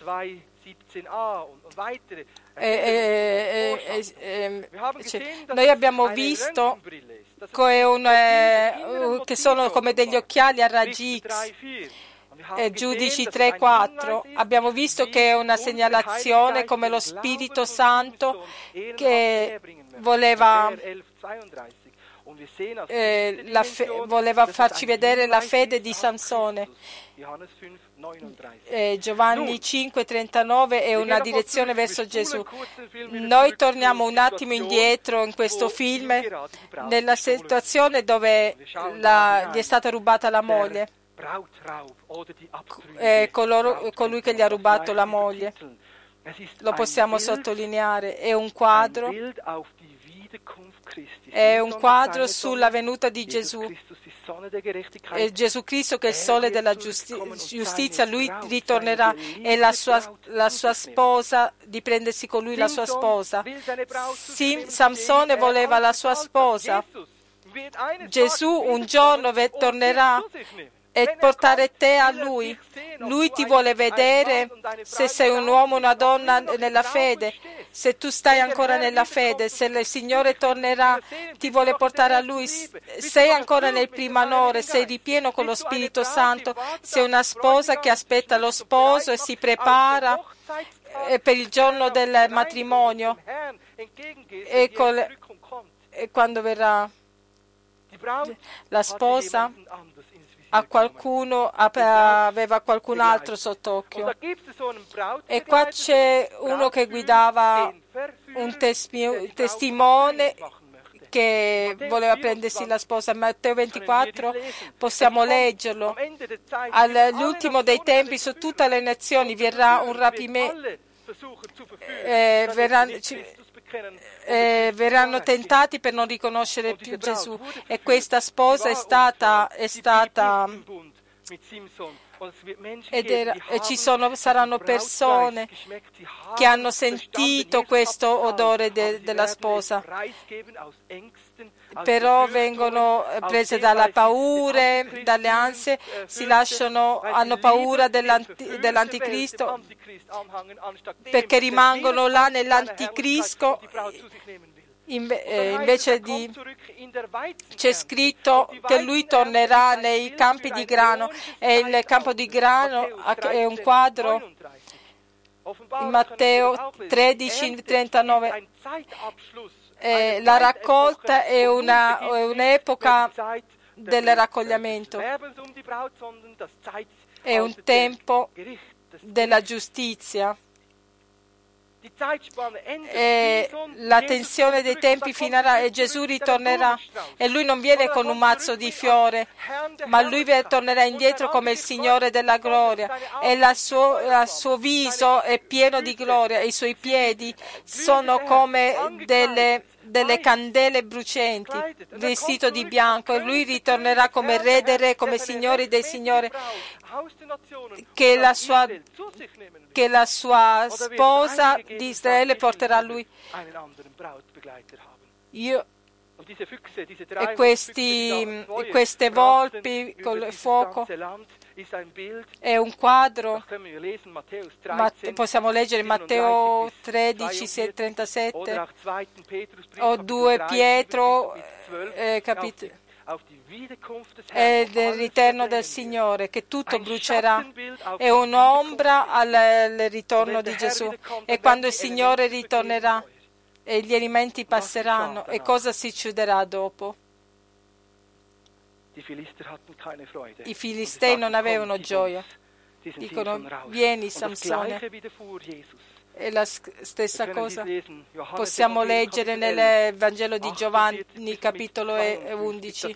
E, e, e, e, cioè, noi abbiamo visto che, un, eh, che sono come degli occhiali a raggi X. Eh, Giudici tre quattro, abbiamo visto che è una segnalazione come lo Spirito Santo che voleva, eh, la fe- voleva farci vedere la fede di Samsone. Eh, Giovanni cinque trentanove è una direzione verso Gesù. Noi torniamo un attimo indietro in questo film, nella situazione dove la, gli è stata rubata la moglie. Eh, coloro, colui che gli ha rubato la moglie, lo possiamo sottolineare, è un quadro, è un quadro sulla venuta di Gesù. È Gesù Cristo che è il sole della giusti- giustizia, lui ritornerà e la sua, la sua sposa, di prendersi con lui la sua sposa. Sim, Samsone voleva la sua sposa. Gesù un giorno tornerà e portare te a Lui. Lui ti vuole vedere se sei un uomo o una donna nella fede, se tu stai ancora nella fede, se il Signore tornerà, ti vuole portare a Lui. Sei ancora nel primo amore, sei ripieno con lo Spirito Santo, sei una sposa che aspetta lo sposo e si prepara per il giorno del matrimonio e, col, e quando verrà la sposa a qualcuno, aveva qualcun altro sott'occhio. E qua c'è uno che guidava un tespi- testimone che voleva prendersi la sposa. Matteo ventiquattro possiamo leggerlo. All'ultimo dei tempi, su tutte le nazioni verrà un rapimento. Eh, verranno, eh, verranno tentati per non riconoscere più Gesù, e questa sposa è stata, è stata ed era, e ci sono, saranno persone che hanno sentito questo odore de, della sposa, però vengono prese dalla paura, dalle ansie, si lasciano, hanno paura dell'anti, dell'anticristo, perché rimangono là nell'anticristo. Inve- eh, invece di c'è scritto che lui tornerà nei campi di grano, e il campo di grano è un quadro in Matteo tredici trentanove. Eh, la raccolta è, una, è un'epoca del raccogliamento, è un tempo della giustizia. E la tensione dei tempi finirà e Gesù ritornerà, e lui non viene con un mazzo di fiore, ma lui tornerà indietro come il Signore della gloria, e il suo, il suo viso è pieno di gloria, e i suoi piedi sono come delle, delle candele brucienti, vestito di bianco, e lui ritornerà come Re dei Re, come Signore dei Signori, che la sua, che la sua sposa di Israele porterà a lui. Io, e questi, queste volpi con il fuoco è un quadro. Matte, possiamo leggere Matteo tredici trentasette o due Pietro eh, capitolo e del ritorno del Signore, che tutto brucerà, è un'ombra al, al ritorno di Gesù. E quando il Signore ritornerà e gli elementi passeranno, e cosa si succederà dopo? I Filistei non avevano gioia. Dicono: vieni Samsone. È la stessa cosa. Possiamo leggere nel Vangelo di Giovanni, capitolo undici.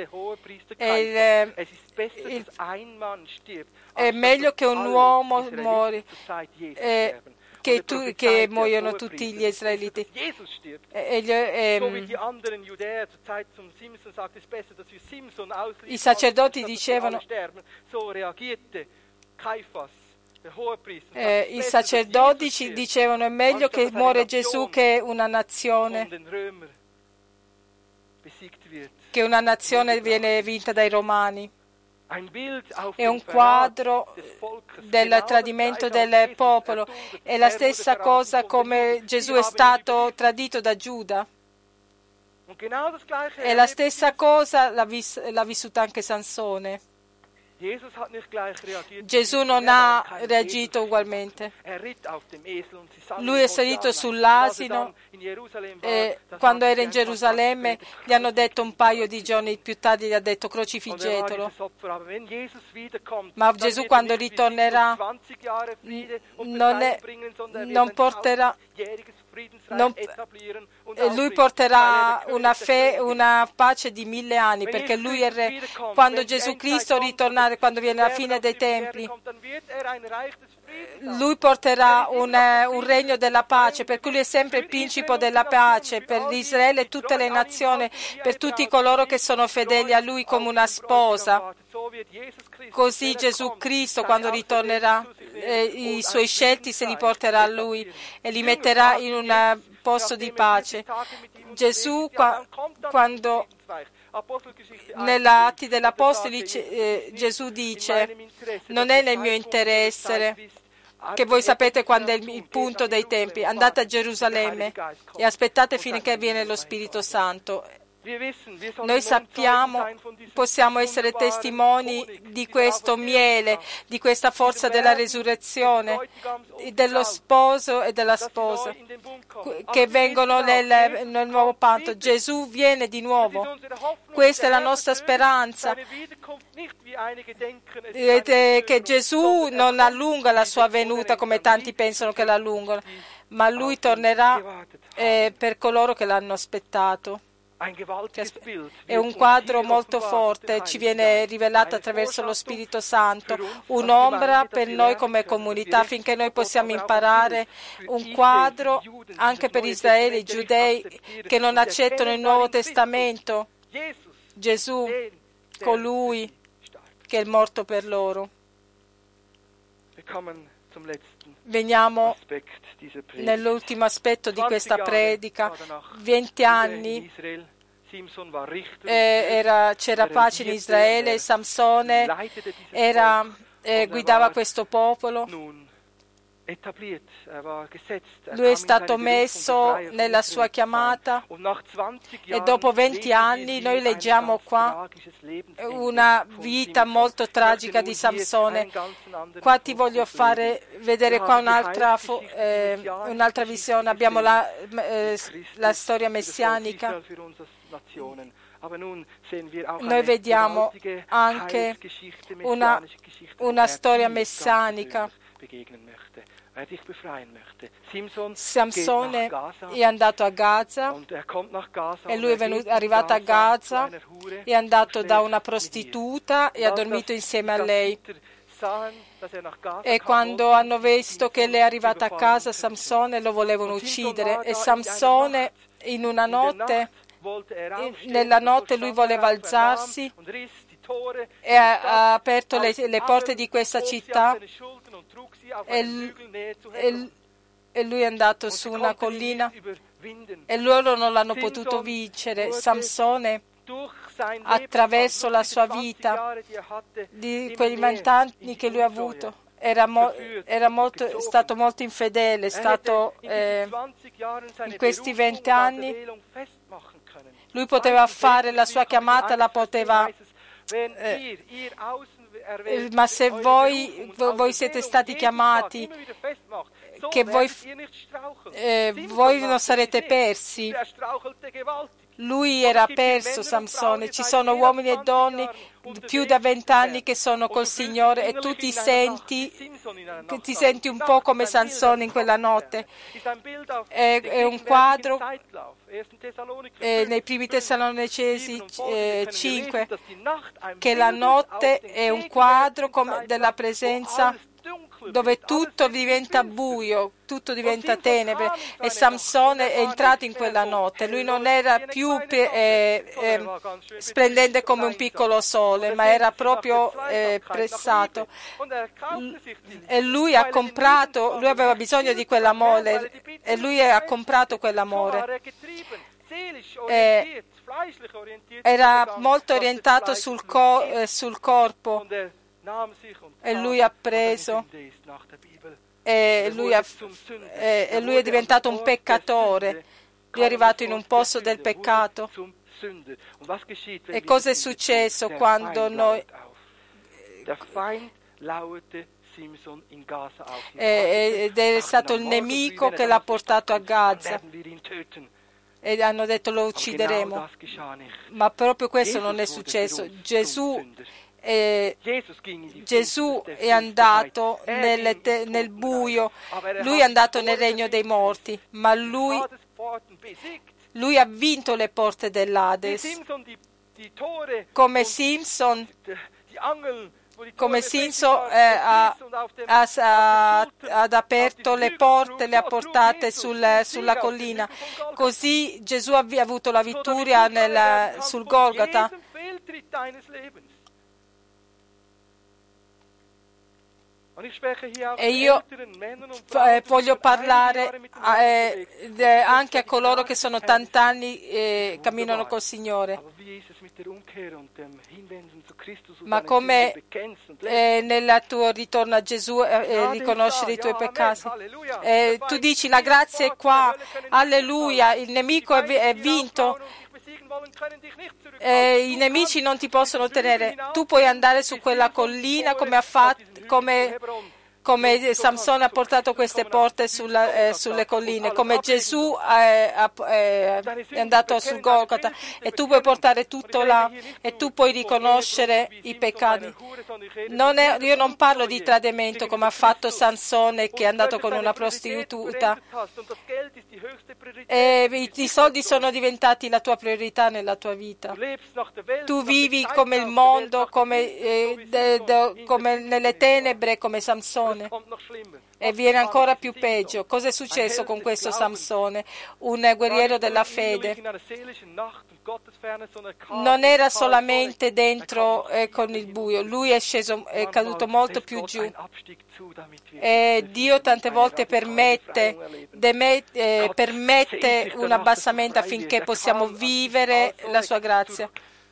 E il, il, è meglio che un uomo muori eh, che, tu, che muoiono tutti gli israeliti. E, gli, ehm, I sacerdoti dicevano: Eh, I sacerdoti ci dicevano: è meglio che muore Gesù che una nazione che una nazione viene vinta dai Romani. È un quadro del tradimento del popolo. È la stessa cosa come Gesù è stato tradito da Giuda. È la stessa cosa l'ha, vis- l'ha vissuta anche Sansone. Gesù non ha reagito ugualmente. Lui è salito sull'asino e quando era in Gerusalemme gli hanno detto un paio di giorni più tardi, gli ha detto: crocifiggetelo. Ma Gesù quando ritornerà non, è, non porterà Non, lui porterà una, fe, una pace di mille anni, perché lui è il re. Quando Gesù Cristo ritornerà, quando viene la fine dei tempi, lui porterà un, un regno della pace, per cui lui è sempre il principe della pace per Israele e tutte le nazioni, per tutti coloro che sono fedeli a lui come una sposa. Così Gesù Cristo, quando ritornerà, eh, i suoi scelti se li porterà a lui e li metterà in un posto di pace. Gesù, qua, quando nell'Atti degli Apostoli eh, Gesù dice: non è nel mio interesse che voi sapete quando è il punto dei tempi, andate a Gerusalemme e aspettate finché viene lo Spirito Santo. Noi sappiamo, possiamo essere testimoni di questo miele, di questa forza della resurrezione, dello sposo e della sposa, che vengono nel, nel nuovo patto. Gesù viene di nuovo. Questa è la nostra speranza. Vedete che Gesù non allunga la sua venuta come tanti pensano che la allungano, ma Lui tornerà eh, per coloro che l'hanno aspettato. È un quadro molto forte, ci viene rivelato attraverso lo Spirito Santo, un'ombra per noi come comunità, affinché noi possiamo imparare un quadro anche per Israele, i giudei che non accettano il Nuovo Testamento. Gesù, colui che è morto per loro. Veniamo nell'ultimo aspetto di questa predica. Venti anni eh, era, c'era pace in Israele, Samsone era, eh, guidava questo popolo. Lui è stato messo nella sua chiamata e dopo venti anni noi leggiamo qua una vita molto tragica di Samsone. Qua ti voglio fare vedere qua un'altra, eh, un'altra visione. Abbiamo la, eh, la storia messianica. Noi vediamo anche una, una storia messianica. Samsone è andato a Gaza e lui è venuto, è arrivato a Gaza, è andato da una prostituta e ha dormito insieme a lei. E quando hanno visto che lei è arrivata a casa, Samsone lo volevano uccidere e Samsone in una notte, nella notte lui voleva alzarsi e ha, ha aperto le, le porte di questa città e, e, e lui è andato su una collina e loro non l'hanno potuto vincere. Samsone, attraverso la sua vita, di quei vent'anni che lui ha avuto, era, mo, era molto, stato molto infedele, è stato, eh, in questi vent'anni Lui poteva fare la sua chiamata, la poteva... Eh, ma se voi, voi siete stati chiamati, che voi, eh, voi non sarete persi. Lui era perso, Samsone. Ci sono uomini e donne più da vent'anni che sono col Signore e tu ti senti, ti senti un po' come Samsone in quella notte. È, è un quadro eh, nei primi Tessalonicesi eh, cinque, che la notte è un quadro come della presenza, dove tutto diventa buio, tutto diventa tenebre, e Samsone è entrato in quella notte. Lui non era più eh, eh, splendente come un piccolo sole, ma era proprio eh, pressato. E lui ha comprato, lui aveva bisogno di quell'amore, e lui ha comprato quell'amore. Eh, era molto orientato sul, co- eh, sul corpo, e lui ha preso e lui, ha, e, e lui è diventato un peccatore. Lui è arrivato in un posto del peccato. E cosa è successo quando noi ed è stato il nemico che l'ha portato a Gaza, e hanno detto lo uccideremo, ma proprio questo non è successo. Gesù Eh, Gesù è andato nel, te, nel buio, lui è andato nel regno dei morti, ma lui, lui ha vinto le porte dell'Ades. Come Simpson, come Simpson eh, ha, ha, ha, ha aperto le porte, le ha portate sul, sulla collina. Così Gesù ha avuto la vittoria nel, sul Golgota. E io eh, voglio parlare eh, anche a coloro che sono tanti anni e camminano col Signore. Ma come eh, nel tuo ritorno a Gesù eh, riconoscere i tuoi peccati? Eh, tu dici la grazia è qua, alleluia, il nemico è, è vinto. Eh, I nemici non ti possono tenere. Tu puoi andare su quella collina come ha fatto, come, come Samsone ha portato queste porte sulla, eh, sulle colline, come Gesù eh, eh, è andato sul Golgota, e tu puoi portare tutto là e tu puoi riconoscere i peccati. Non è, io non parlo di tradimento come ha fatto Samsone, che è andato con una prostituta. E i, i soldi sono diventati la tua priorità nella tua vita. Tu vivi come il mondo, come, eh, de, de, come nelle tenebre, come Samsone. E viene ancora più peggio. Cosa è successo con questo Samsone? Un guerriero della fede. Non era solamente dentro eh, con il buio, lui è sceso, è caduto molto più giù. E Dio tante volte permette, deme, eh, permette un abbassamento affinché possiamo vivere la sua grazia.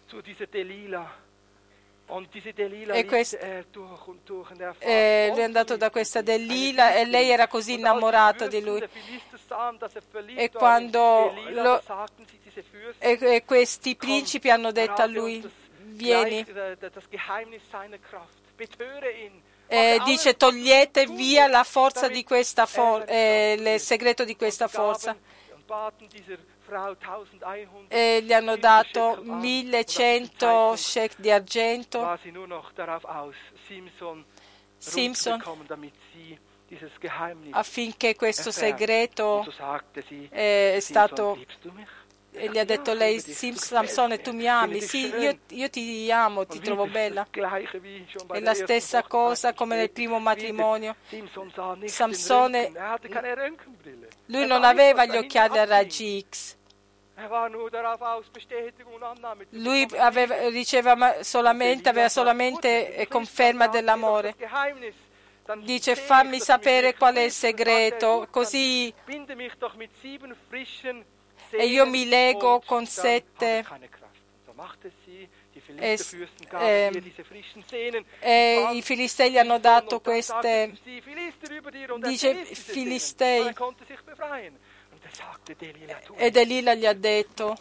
E questo, eh, lui è andato da questa Delila e lei era così innamorata di lui. E quando lo, e, e questi principi hanno detto a lui: vieni. Eh, dice: togliete via la forza di questa for- eh, il segreto di questa forza. E gli hanno dato millecento shekel di argento. Simpson, affinché questo segreto è stato, e gli ha detto lei: Samsone, tu mi ami? Sì, io, io ti amo, ti trovo bella. È la stessa cosa come nel primo matrimonio. Samsone, lui non aveva gli occhiali a raggi X. Lui aveva, riceveva solamente, aveva solamente conferma dell'amore. Dice: fammi sapere qual è il segreto, così e io mi lego con sette. E, e, e i Filistei gli hanno dato queste, dice Filistei, E Delila gli ha detto,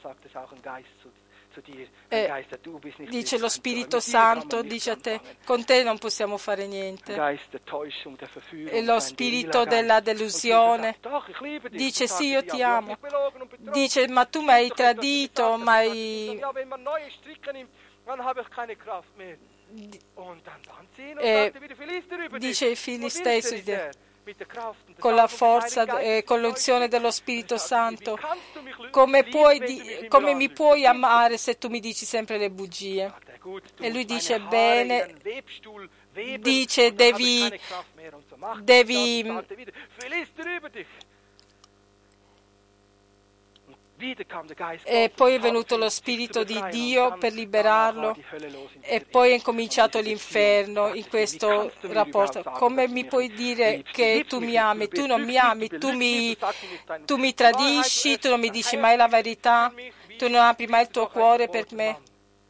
eh, dice lo Spirito Santo, dice a te, con te non possiamo fare niente. E lo spirito della delusione dice sì, io ti amo. Dice ma tu mi hai tradito, ma hai... E dice i Filistei su di te, con la forza e con l'unzione dello Spirito Santo, come, puoi di, come mi puoi amare se tu mi dici sempre le bugie? E lui dice bene, dice devi, devi e poi è venuto lo Spirito di Dio per liberarlo e poi è incominciato l'inferno in questo rapporto. Come mi puoi dire che tu mi ami? Tu non mi ami, tu mi, tu mi tradisci, tu non mi dici mai la verità, tu non apri mai il tuo cuore per me.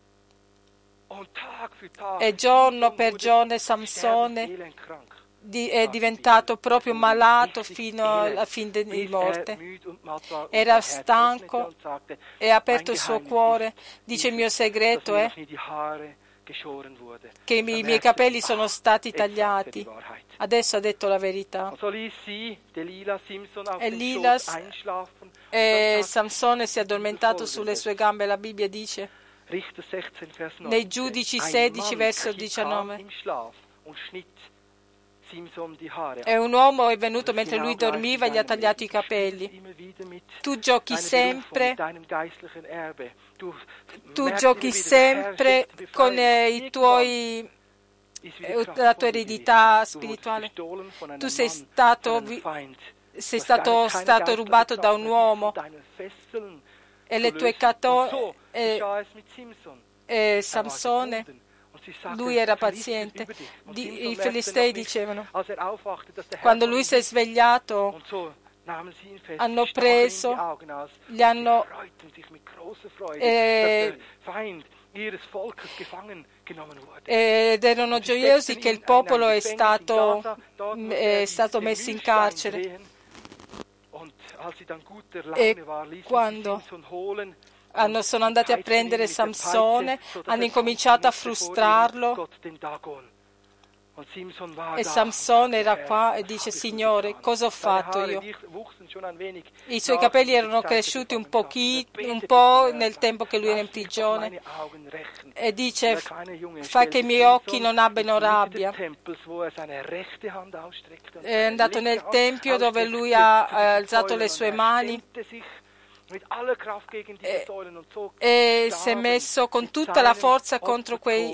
E giorno per giorno Samsone è diventato proprio malato fino alla fine di morte. Era stanco e ha aperto il suo cuore. Dice il mio segreto è che i miei capelli sono stati tagliati. Adesso ha detto la verità. E Lila e Samsone si è addormentato sulle sue gambe. La Bibbia dice nei Giudici sedici verso diciannove. E un uomo è venuto mentre lui dormiva e gli ha tagliato i capelli. Tu giochi sempre, tu giochi sempre con eh, i tuoi, eh, la tua eredità spirituale. Tu sei stato, sei stato, stato rubato da un uomo e le tue catene, eh, eh, Samsone. Lui era paziente. I Filistei dicevano, quando lui si è svegliato, hanno preso, gli hanno eh, ed erano gioiosi che il popolo è stato, è stato messo in carcere. E quando hanno, sono andati a prendere Samsone, hanno incominciato a frustrarlo e Samsone era qua e dice Signore, cosa ho fatto io? I suoi capelli erano cresciuti un, pochino, un po' nel tempo che lui era in prigione e dice fai che i miei occhi non abbiano rabbia. È andato nel tempio dove lui ha alzato le sue mani E, e si è messo con tutta la forza contro quei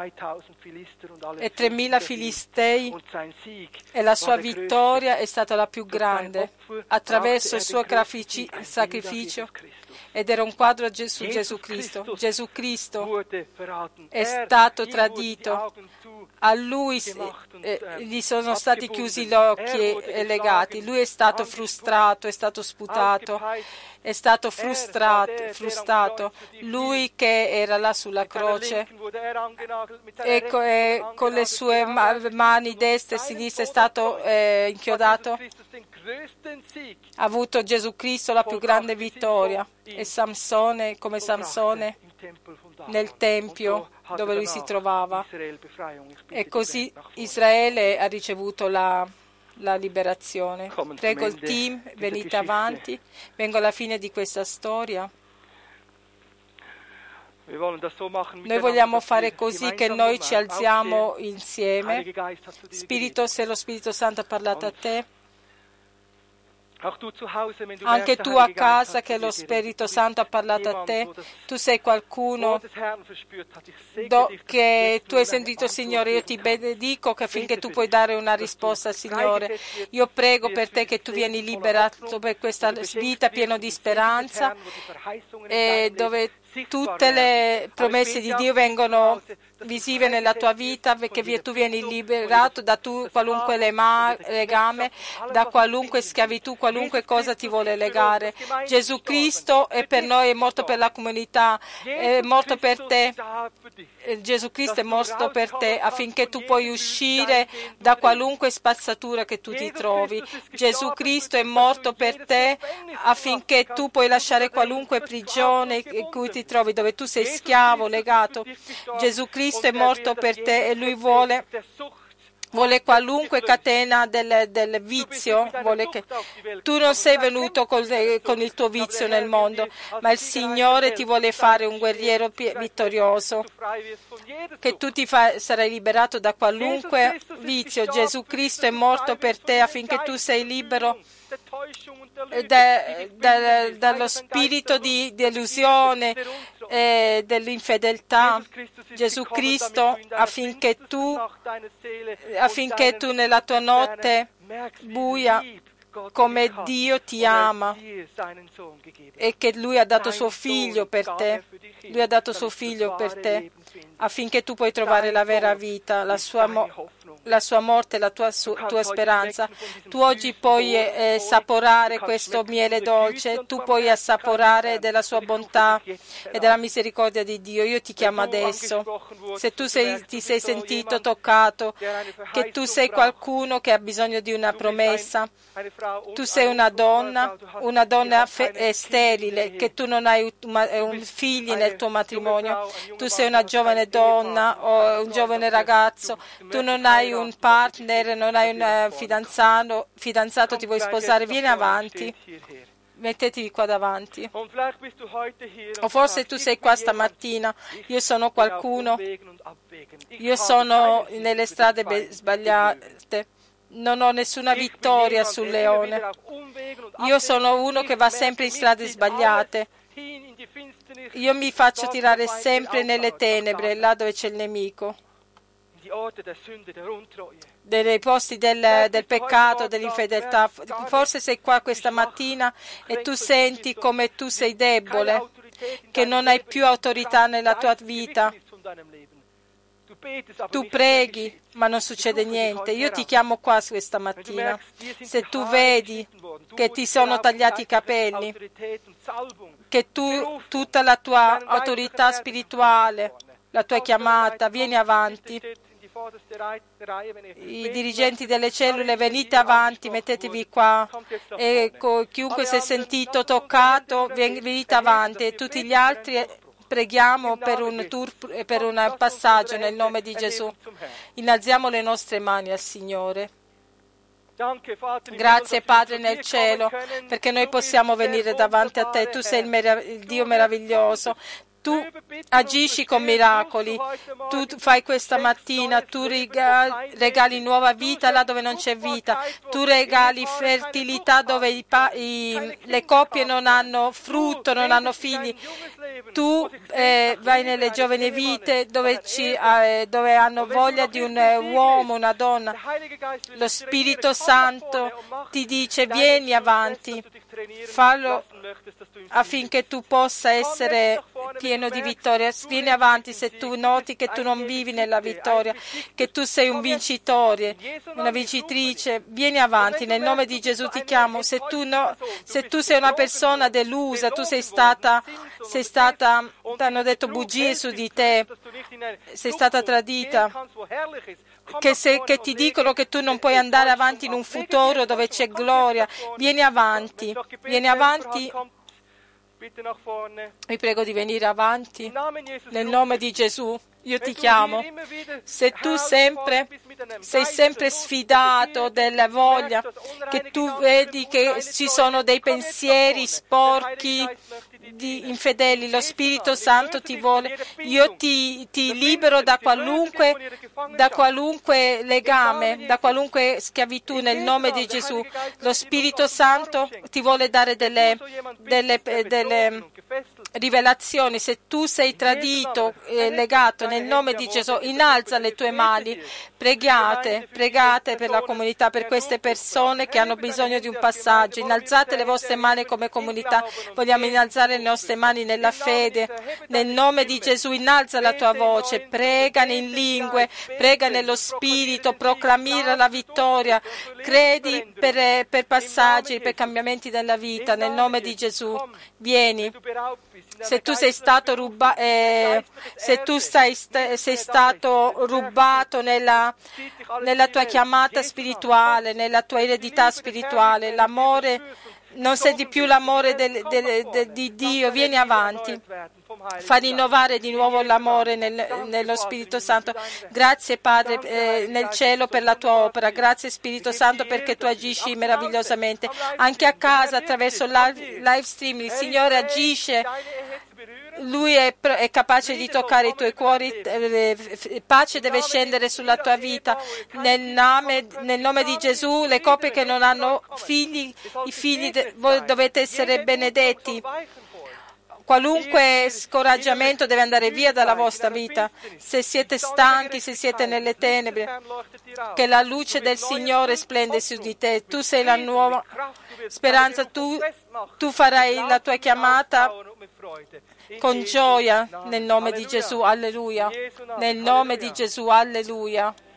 tremila filistei e la sua vittoria è stata la più grande attraverso il suo sacrificio ed era un quadro su Gesù Cristo. Gesù Cristo è stato tradito, a lui eh, gli sono stati chiusi gli occhi e legati, lui è stato frustrato, è stato sputato, è stato frustrato, frustrato. Lui che era là sulla croce e co- e con le sue ma- mani destre e sinistre è stato eh, inchiodato, ha avuto Gesù Cristo la più grande vittoria e Samsone come Samsone nel Tempio dove lui si trovava e così Israele ha ricevuto la la liberazione. Prego il team, venite avanti. Vengo alla fine di questa storia. Noi vogliamo fare così che noi ci alziamo insieme. Spirito, se lo Spirito Santo ha parlato a te, anche tu a casa che lo Spirito Santo ha parlato a te, tu sei qualcuno do, che tu hai sentito Signore, io ti benedico che affinché tu puoi dare una risposta al Signore. Io prego per te che tu vieni liberato per questa vita piena di speranza e dove tutte le promesse di Dio vengono visive nella tua vita, perché tu vieni liberato da tu, qualunque legame, da qualunque schiavitù, qualunque cosa ti vuole legare. Gesù Cristo è per noi, è morto per la comunità, è morto per te. Gesù Cristo è morto per te affinché tu puoi uscire da qualunque spazzatura che tu ti trovi. Gesù Cristo è morto per te affinché tu puoi lasciare qualunque prigione in cui ti trovi, dove tu sei schiavo, legato. Gesù Cristo è morto per te e Lui vuole vuole qualunque catena del, del vizio, vuole che tu non sei venuto col, con il tuo vizio nel mondo, ma il Signore ti vuole fare un guerriero vittorioso, che tu ti fa, sarai liberato da qualunque vizio. Gesù Cristo è morto per te affinché tu sei libero Da, da, dallo spirito di delusione e dell'infedeltà. Gesù Cristo affinché tu affinché tu nella tua notte buia come Dio ti ama e che Lui ha dato suo figlio per te. Lui ha dato suo figlio per te affinché tu puoi trovare la vera vita, la sua, mo- la sua morte, la tua, su- tua speranza. Tu oggi puoi eh, assaporare questo miele dolce, tu puoi assaporare della sua bontà e della misericordia di Dio. Io ti chiamo adesso. Se tu sei, ti sei sentito toccato, che tu sei qualcuno che ha bisogno di una promessa, tu sei una donna, una donna fe- sterile, che tu non hai un figli nel tuo matrimonio, tu sei una giovane donna o un giovane ragazzo, tu non hai un partner, non hai un fidanzato, fidanzato ti vuoi sposare, vieni avanti. Mettetevi qua davanti. O forse tu sei qua stamattina, io sono qualcuno, io sono nelle strade be- sbagliate, non ho nessuna vittoria sul leone. Io sono uno che va sempre in strade sbagliate. Io mi faccio tirare sempre nelle tenebre, là dove c'è il nemico, nei posti del, del peccato, dell'infedeltà. Forse sei qua questa mattina e tu senti come tu sei debole, che non hai più autorità nella tua vita. Tu preghi, ma non succede niente. Io ti chiamo qua questa mattina. Se tu vedi che ti sono tagliati i capelli, che tu, tutta la tua autorità spirituale, la tua chiamata, vieni avanti. I dirigenti delle cellule, venite avanti, mettetevi qua. E chiunque si è sentito toccato, venite avanti. E tutti gli altri preghiamo per un, tour, per un passaggio nel nome di Gesù. Innalziamo le nostre mani al Signore. Grazie Padre nel cielo, perché noi possiamo venire davanti a te. Tu sei il, merav- il Dio meraviglioso. Tu agisci con miracoli, tu fai questa mattina, tu regali, regali nuova vita là dove non c'è vita, tu regali fertilità dove i pa- i, le coppie non hanno frutto, non hanno figli, tu eh, vai nelle giovani vite dove, ci, eh, dove hanno voglia di un eh, uomo, una donna. Lo Spirito Santo ti dice vieni avanti, fallo affinché tu possa essere pieno di vittoria. Vieni avanti se tu noti che tu non vivi nella vittoria, che tu sei un vincitore, una vincitrice. Vieni avanti, nel nome di Gesù ti chiamo. Se tu, no, se tu sei una persona delusa, tu sei stata, sei stata, ti hanno detto bugie su di te, sei stata tradita, che, se, che ti dicono che tu non puoi andare avanti in un futuro dove c'è gloria, vieni avanti, vieni avanti. Vi prego di venire avanti nel nome di Gesù. Io ti chiamo. Se tu sempre sei sempre sfidato della voglia, che tu vedi che ci sono dei pensieri sporchi, di infedeli, lo Spirito Santo ti vuole. Io ti, ti libero da qualunque, da qualunque legame, da qualunque schiavitù nel nome di Gesù. Lo Spirito Santo ti vuole dare delle, delle, delle rivelazioni. Se tu sei tradito, eh, legato, nel nome di Gesù, innalza le tue mani, pregate, pregate per la comunità, per queste persone che hanno bisogno di un passaggio. Innalzate le vostre mani come comunità, vogliamo innalzare le nostre mani nella fede, nel nome di Gesù. Innalza la tua voce, prega in lingue, prega nello Spirito, proclamira la vittoria, credi per, per passaggi, per cambiamenti della vita, nel nome di Gesù. Vieni. Se tu sei stato, ruba, eh, se tu sei, sei stato rubato nella, nella tua chiamata spirituale, nella tua eredità spirituale, l'amore, non senti più l'amore del, del, del, di Dio, vieni avanti. Fa rinnovare di nuovo l'amore nel, nello Spirito Santo. Grazie Padre eh, nel cielo per la tua opera, grazie Spirito Santo perché tu agisci meravigliosamente. Anche a casa attraverso il live, live stream il Signore agisce. Lui è, è capace di toccare i tuoi cuori, eh, pace deve scendere sulla tua vita. Nel nome, nel nome di Gesù, le coppie che non hanno figli, i figli, voi dovete essere benedetti. Qualunque scoraggiamento deve andare via dalla vostra vita. Se siete stanchi, se siete nelle tenebre, che la luce del Signore splende su di te. Tu sei la nuova speranza, tu, tu farai la tua chiamata con gioia nel nome di Gesù, alleluia. Nel nome di Gesù, alleluia.